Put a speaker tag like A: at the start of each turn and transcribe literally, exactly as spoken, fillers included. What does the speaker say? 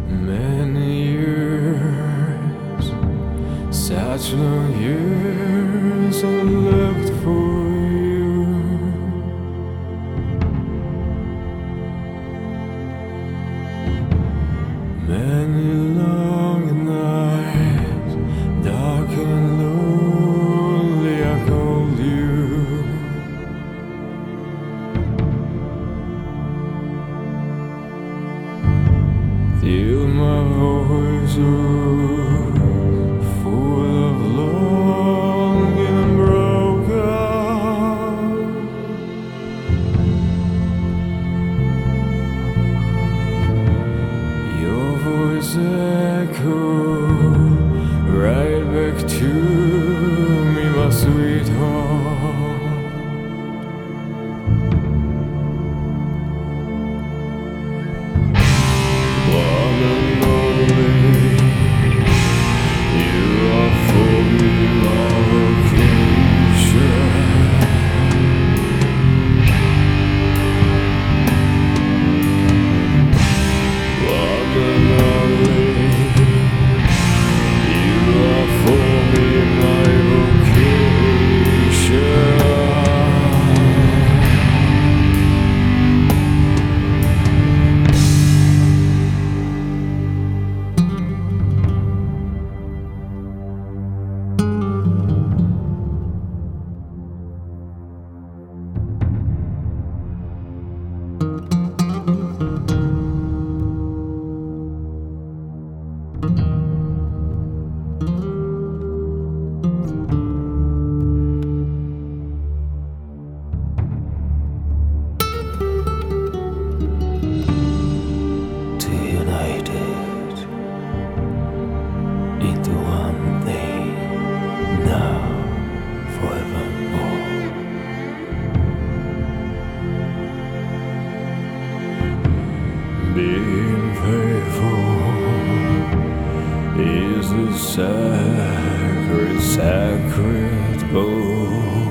A: Many years, such long years I looked for you. Many long nights, dark and lonely, I called you. Till my voice was full of longing and broken. Your voice echoed right back to me, my sweetheart. Into one thing, now, forevermore. Being faithful is a sacred, sacred vow.